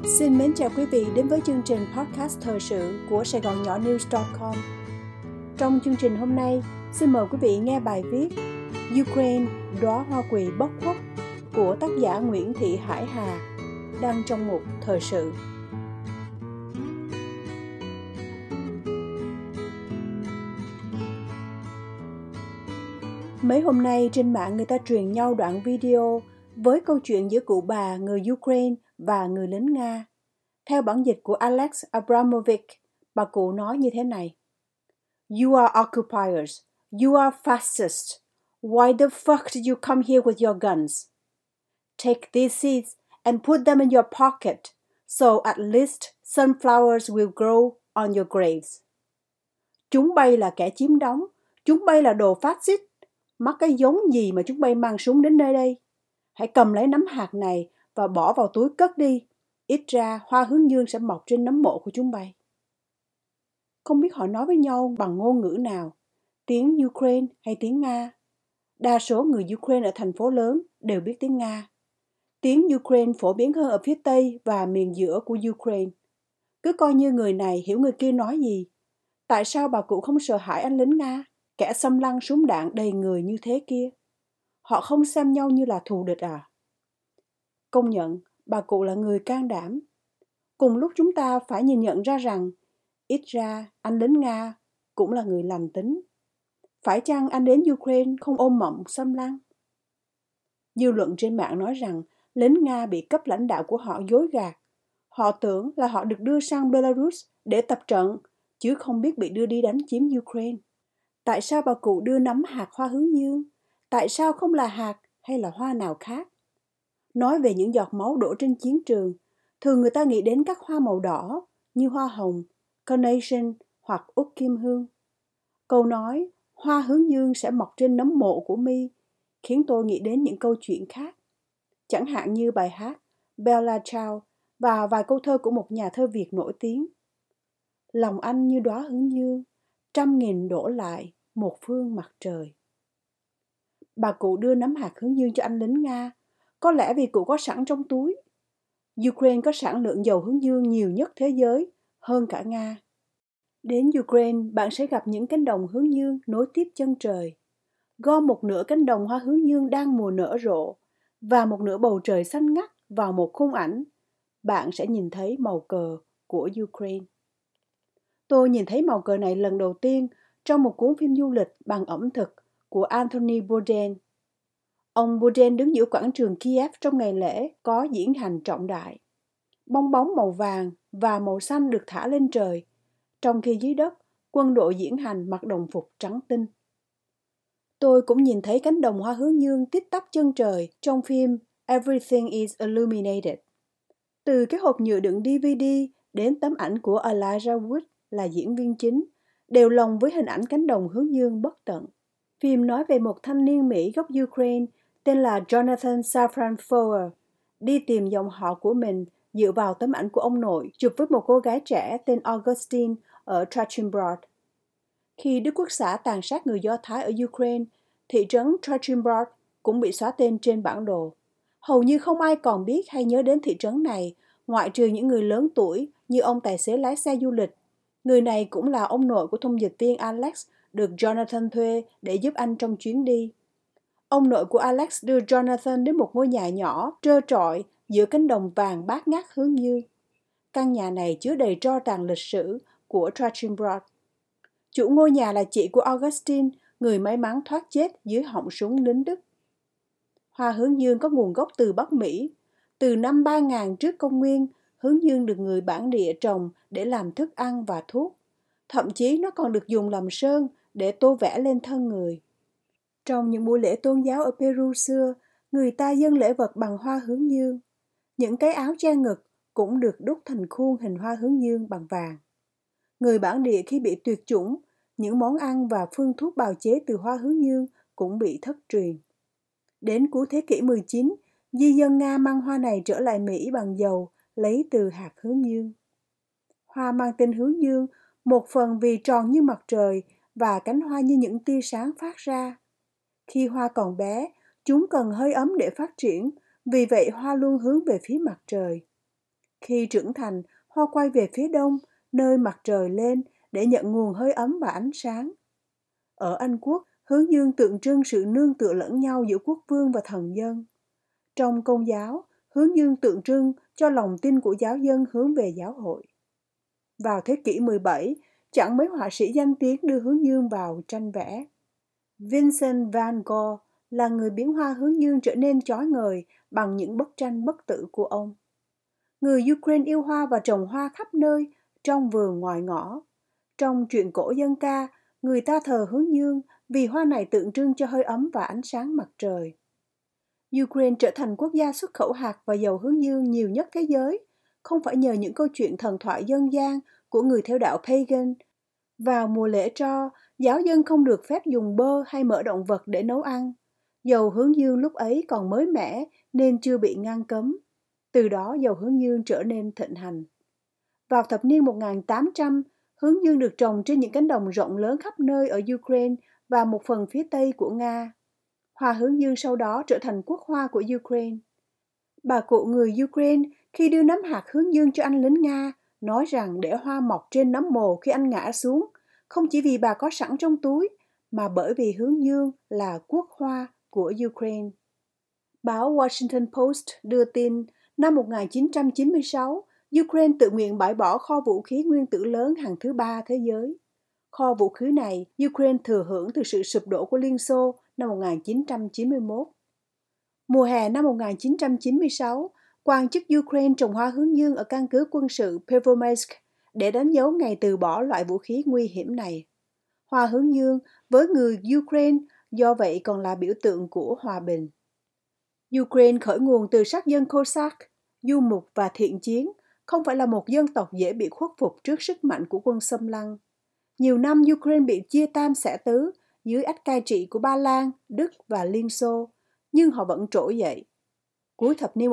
Xin mến chào quý vị đến với chương trình podcast thời sự của Sài Gòn Nhỏ News.com. Trong chương trình hôm nay, xin mời quý vị nghe bài viết Ukraine đóa hoa quỳ bất khuất của tác giả Nguyễn Thị Hải Hà, đăng trong mục thời sự. Mấy hôm nay trên mạng người ta truyền nhau đoạn video với câu chuyện giữa cụ bà người Ukraine và người lính Nga. Theo bản dịch của Alex Abramovich, bà cụ nói như thế này: You are occupiers. You are fascists. Why the fuck did you come here with your guns? Take these seeds and put them in your pocket, so at least sunflowers will grow on your graves. Chúng bay là kẻ chiếm đóng. Chúng bay là đồ phát xít. Mắc cái giống gì mà chúng bay mang súng đến nơi đây? Hãy cầm lấy nắm hạt này và bỏ vào túi cất đi. Ít ra hoa hướng dương sẽ mọc trên nấm mộ của chúng bay. Không biết họ nói với nhau bằng ngôn ngữ nào, tiếng Ukraine hay tiếng Nga. Đa số người Ukraine ở thành phố lớn đều biết tiếng Nga. Tiếng Ukraine phổ biến hơn ở phía Tây và miền giữa của Ukraine. Cứ coi như người này hiểu người kia nói gì. Tại sao bà cụ không sợ hãi anh lính Nga, kẻ xâm lăng súng đạn đầy người như thế kia? Họ không xem nhau như là thù địch à? Công nhận, bà cụ là người can đảm. Cùng lúc chúng ta phải nhìn nhận ra rằng, ít ra anh lính Nga cũng là người lành tính. Phải chăng anh đến Ukraine không ôm mộng xâm lăng? Dư luận trên mạng nói rằng lính Nga bị cấp lãnh đạo của họ dối gạt. Họ tưởng là họ được đưa sang Belarus để tập trận, chứ không biết bị đưa đi đánh chiếm Ukraine. Tại sao bà cụ đưa nắm hạt hoa hướng dương? Tại sao không là hạt hay là hoa nào khác? Nói về những giọt máu đổ trên chiến trường, thường người ta nghĩ đến các hoa màu đỏ như hoa hồng, carnation hoặc út kim hương. Câu nói hoa hướng dương sẽ mọc trên nấm mộ của mi khiến tôi nghĩ đến những câu chuyện khác. Chẳng hạn như bài hát Bella Ciao và vài câu thơ của một nhà thơ Việt nổi tiếng. Lòng anh như đóa hướng dương, 100.000 đổ lại một phương mặt trời. Bà cụ đưa nắm hạt hướng dương cho anh lính Nga, có lẽ vì cụ có sẵn trong túi. Ukraine có sản lượng dầu hướng dương nhiều nhất thế giới, hơn cả Nga. Đến Ukraine, bạn sẽ gặp những cánh đồng hướng dương nối tiếp chân trời. Gom một nửa cánh đồng hoa hướng dương đang mùa nở rộ và một nửa bầu trời xanh ngắt vào một khung ảnh, bạn sẽ nhìn thấy màu cờ của Ukraine. Tôi nhìn thấy màu cờ này lần đầu tiên trong một cuốn phim du lịch bằng ẩm thực của Anthony Bourdain. Ông Bourdain đứng giữa quảng trường Kiev trong ngày lễ có diễn hành trọng đại. Bong bóng màu vàng và màu xanh được thả lên trời, trong khi dưới đất, quân đội diễn hành mặc đồng phục trắng tinh. Tôi cũng nhìn thấy cánh đồng hoa hướng dương tít tắp chân trời trong phim Everything is Illuminated. Từ cái hộp nhựa đựng DVD đến tấm ảnh của Elijah Wood là diễn viên chính, đều lồng với hình ảnh cánh đồng hướng dương bất tận. Phim nói về một thanh niên Mỹ gốc Ukraine tên là Jonathan Safran Foer, đi tìm dòng họ của mình dựa vào tấm ảnh của ông nội chụp với một cô gái trẻ tên Augustine ở Trachimbrod. Khi Đức Quốc xã tàn sát người Do Thái ở Ukraine, thị trấn Trachimbrod cũng bị xóa tên trên bản đồ. Hầu như không ai còn biết hay nhớ đến thị trấn này, ngoại trừ những người lớn tuổi như ông tài xế lái xe du lịch. Người này cũng là ông nội của thông dịch viên Alex được Jonathan thuê để giúp anh trong chuyến đi. Ông nội của Alex đưa Jonathan đến một ngôi nhà nhỏ, trơ trọi giữa cánh đồng vàng bát ngát hướng dương. Căn nhà này chứa đầy tro tàn lịch sử của Trachimbrod. Chủ ngôi nhà là chị của Augustine, người may mắn thoát chết dưới họng súng lính Đức. Hoa hướng dương có nguồn gốc từ Bắc Mỹ. Từ năm 3000 trước công nguyên, hướng dương được người bản địa trồng để làm thức ăn và thuốc. Thậm chí nó còn được dùng làm sơn để tô vẽ lên thân người. Trong những buổi lễ tôn giáo ở Peru xưa, người ta dâng lễ vật bằng hoa hướng dương. Những cái áo che ngực cũng được đúc thành khuôn hình hoa hướng dương bằng vàng. Người bản địa khi bị tuyệt chủng, những món ăn và phương thuốc bào chế từ hoa hướng dương cũng bị thất truyền. Đến cuối thế kỷ 19, di dân Nga mang hoa này trở lại Mỹ bằng dầu lấy từ hạt hướng dương. Hoa mang tên hướng dương, một phần vì tròn như mặt trời và cánh hoa như những tia sáng phát ra. Khi hoa còn bé, chúng cần hơi ấm để phát triển, vì vậy hoa luôn hướng về phía mặt trời. Khi trưởng thành, hoa quay về phía đông, nơi mặt trời lên để nhận nguồn hơi ấm và ánh sáng. Ở Anh Quốc, hướng dương tượng trưng sự nương tựa lẫn nhau giữa quốc vương và thần dân. Trong Công giáo, hướng dương tượng trưng cho lòng tin của giáo dân hướng về giáo hội. Vào thế kỷ 17, chẳng mấy họa sĩ danh tiếng đưa hướng dương vào tranh vẽ. Vincent van Gogh là người biến hoa hướng dương trở nên chói ngời bằng những bức tranh bất tử của ông. Người Ukraine yêu hoa và trồng hoa khắp nơi, trong vườn ngoài ngõ. Trong truyện cổ dân ca, người ta thờ hướng dương vì hoa này tượng trưng cho hơi ấm và ánh sáng mặt trời. Ukraine trở thành quốc gia xuất khẩu hạt và dầu hướng dương nhiều nhất thế giới, không phải nhờ những câu chuyện thần thoại dân gian của người theo đạo Pagan. Vào mùa lễ tro, giáo dân không được phép dùng bơ hay mỡ động vật để nấu ăn. Dầu hướng dương lúc ấy còn mới mẻ nên chưa bị ngăn cấm. Từ đó dầu hướng dương trở nên thịnh hành. Vào thập niên 1800, hướng dương được trồng trên những cánh đồng rộng lớn khắp nơi ở Ukraine và một phần phía tây của Nga. Hoa hướng dương sau đó trở thành quốc hoa của Ukraine. Bà cụ người Ukraine khi đưa nắm hạt hướng dương cho anh lính Nga, nói rằng để hoa mọc trên nấm mồ khi anh ngã xuống, không chỉ vì bà có sẵn trong túi, mà bởi vì hướng dương là quốc hoa của Ukraine. Báo Washington Post đưa tin, năm 1996, Ukraine tự nguyện bãi bỏ kho vũ khí nguyên tử lớn hàng thứ ba thế giới. Kho vũ khí này, Ukraine thừa hưởng từ sự sụp đổ của Liên Xô năm 1991. Mùa hè năm 1996, quan chức Ukraine trồng hoa hướng dương ở căn cứ quân sự Pervomaisk để đánh dấu ngày từ bỏ loại vũ khí nguy hiểm này. Hoa hướng dương với người Ukraine do vậy còn là biểu tượng của hòa bình. Ukraine khởi nguồn từ sắc dân Cossack, du mục và thiện chiến, không phải là một dân tộc dễ bị khuất phục trước sức mạnh của quân xâm lăng. Nhiều năm Ukraine bị chia tam xẻ tứ dưới ách cai trị của Ba Lan, Đức và Liên Xô, nhưng họ vẫn trỗi dậy. Cuối thập niên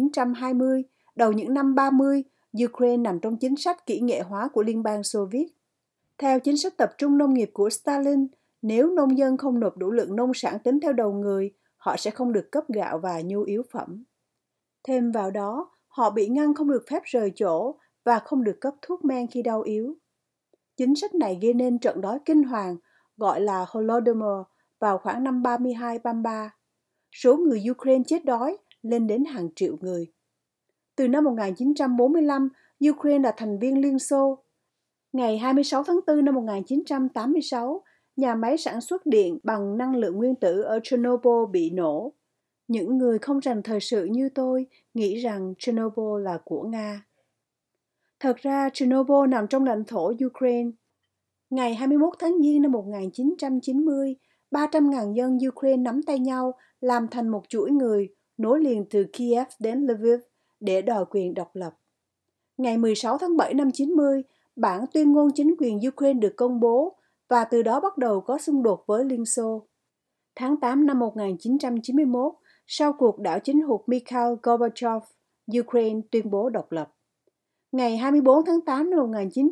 1920, đầu những năm 30, Ukraine nằm trong chính sách kỹ nghệ hóa của Liên bang Xô Viết. Theo chính sách tập trung nông nghiệp của Stalin, nếu nông dân không nộp đủ lượng nông sản tính theo đầu người, họ sẽ không được cấp gạo và nhu yếu phẩm. Thêm vào đó, họ bị ngăn không được phép rời chỗ và không được cấp thuốc men khi đau yếu. Chính sách này gây nên trận đói kinh hoàng, gọi là Holodomor, vào khoảng năm 32-33. Số người Ukraine chết đói lên đến hàng triệu người. Từ năm 1945, Ukraine là thành viên Liên Xô. Ngày 26 tháng 4 năm 1986, nhà máy sản xuất điện bằng năng lượng nguyên tử ở Chernobyl bị nổ. Những người không rành thời sự như tôi nghĩ rằng Chernobyl là của Nga. Thật ra, Chernobyl nằm trong lãnh thổ Ukraine. Ngày 21 tháng Giêng năm 1990, 300.000 dân Ukraine nắm tay nhau làm thành một chuỗi người nối liền từ Kiev đến Lviv để đòi quyền độc lập. Ngày 16 tháng 7 năm 90, bản tuyên ngôn chính quyền Ukraine được công bố và từ đó bắt đầu có xung đột với Liên Xô. Tháng 8 năm 1991, sau cuộc đảo chính hụt Mikhail Gorbachev, Ukraine tuyên bố độc lập. Ngày 24 tháng 8 năm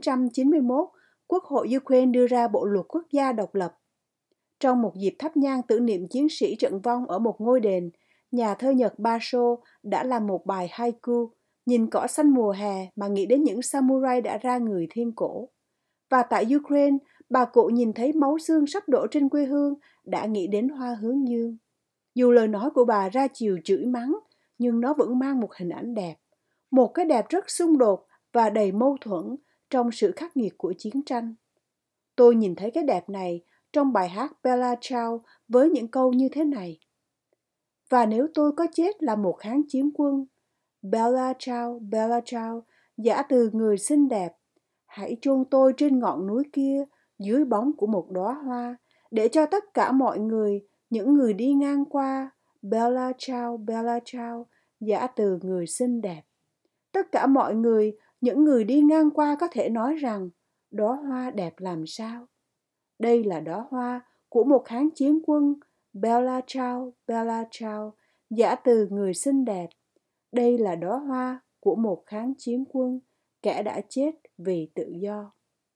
1991, Quốc hội Ukraine đưa ra bộ luật quốc gia độc lập. Trong một dịp thắp nhang tưởng niệm chiến sĩ trận vong ở một ngôi đền, nhà thơ Nhật Basho đã làm một bài haiku, nhìn cỏ xanh mùa hè mà nghĩ đến những samurai đã ra người thiên cổ. Và tại Ukraine, bà cụ nhìn thấy máu xương sắp đổ trên quê hương, đã nghĩ đến hoa hướng dương. Dù lời nói của bà ra chiều chửi mắng, nhưng nó vẫn mang một hình ảnh đẹp. Một cái đẹp rất xung đột và đầy mâu thuẫn trong sự khắc nghiệt của chiến tranh. Tôi nhìn thấy cái đẹp này trong bài hát Bella Ciao với những câu như thế này. Và nếu tôi có chết là một kháng chiến quân, Bella Ciao, giả từ người xinh đẹp, hãy chôn tôi trên ngọn núi kia, dưới bóng của một đóa hoa, để cho tất cả mọi người, những người đi ngang qua, Bella Ciao, giả từ người xinh đẹp. Tất cả mọi người, những người đi ngang qua có thể nói rằng, đóa hoa đẹp làm sao? Đây là đóa hoa của một kháng chiến quân, Bella Ciao, giả từ người xinh đẹp. Đây là đóa hoa của một kháng chiến quân, kẻ đã chết vì tự do.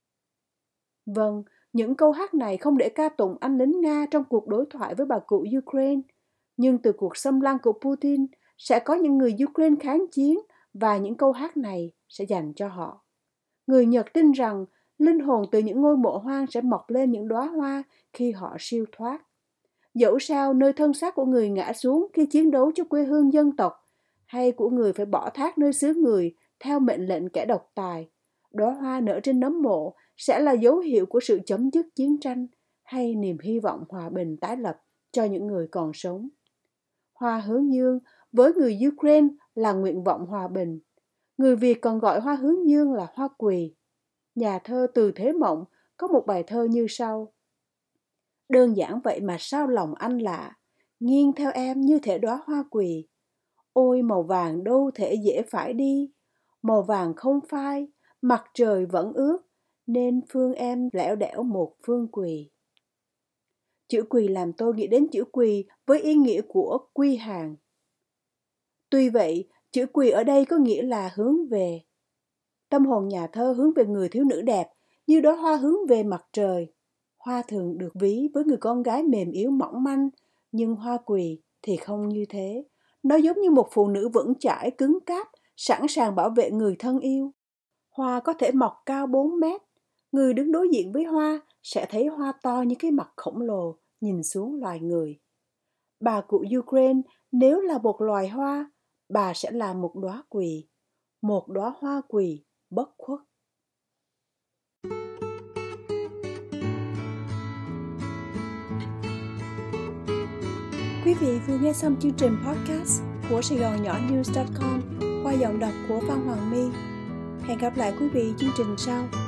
Vâng, những câu hát này không để ca tụng anh lính Nga trong cuộc đối thoại với bà cụ Ukraine. Nhưng từ cuộc xâm lăng của Putin, sẽ có những người Ukraine kháng chiến và những câu hát này sẽ dành cho họ. Người Nhật tin rằng linh hồn từ những ngôi mộ hoang sẽ mọc lên những đóa hoa khi họ siêu thoát. Dẫu sao nơi thân xác của người ngã xuống khi chiến đấu cho quê hương dân tộc, hay của người phải bỏ thác nơi xứ người theo mệnh lệnh kẻ độc tài, đóa hoa nở trên nấm mộ sẽ là dấu hiệu của sự chấm dứt chiến tranh hay niềm hy vọng hòa bình tái lập cho những người còn sống. Hoa hướng dương với người Ukraine là nguyện vọng hòa bình. Người Việt còn gọi hoa hướng dương là hoa quỳ. Nhà thơ Từ Thế Mộng có một bài thơ như sau: đơn giản vậy mà sao lòng anh lạ, nghiêng theo em như thể đóa hoa quỳ. Ôi màu vàng đâu thể dễ phải đi, màu vàng không phai, mặt trời vẫn ướt, nên phương em lẻo đẻo một phương quỳ. Chữ quỳ làm tôi nghĩ đến chữ quỳ với ý nghĩa của quy hàng. Tuy vậy, chữ quỳ ở đây có nghĩa là hướng về. Tâm hồn nhà thơ hướng về người thiếu nữ đẹp, như đóa hoa hướng về mặt trời. Hoa thường được ví với người con gái mềm yếu mỏng manh, nhưng hoa quỳ thì không như thế. Nó giống như một phụ nữ vững chãi, cứng cáp, sẵn sàng bảo vệ người thân yêu. Hoa có thể mọc cao 4 mét. Người đứng đối diện với hoa sẽ thấy hoa to như cái mặt khổng lồ nhìn xuống loài người. Bà cụ Ukraine nếu là một loài hoa, bà sẽ là một đóa quỳ, một đóa hoa quỳ bất khuất. Quý vị vừa nghe xong chương trình podcast của Sài Gòn Nhỏ News.com qua giọng đọc của Phan Hoàng My. Hẹn gặp lại quý vị chương trình sau.